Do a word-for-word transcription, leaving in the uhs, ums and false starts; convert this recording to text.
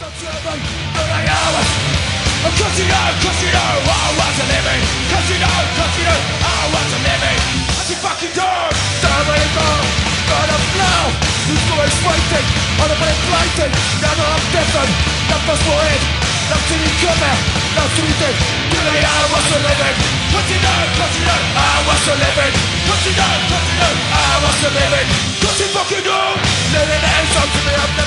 driven, but I am. Cause you know, cause you know I wasn't living. Cause you know, cause you know I wasn't living. As you fucking do, don't let it go. But I'm now, who's always waiting. On a minute blighting, now that I'm different. Nothing's for it, nothing you cover, nothing you did. Really I wasn't living. Cause you know, cause you know I wasn't living. Cause you know, cause you know I wasn't living. Cause you fucking know, living is up to me up now.